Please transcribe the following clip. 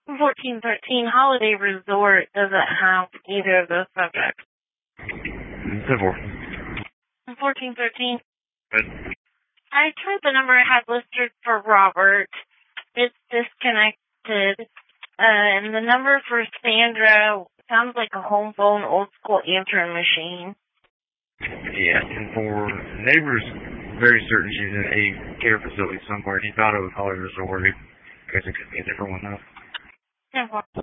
1413 Holiday Resort doesn't have either of those subjects. 1413. I tried the number I had listed for Robert. It's disconnected. And the number for Sandra sounds like a home phone, old school answering machine. Yeah, and for neighbors, very certain she's in a care facility somewhere. He thought it was Holiday Resort. I guess it could be a different one though. Yeah, well.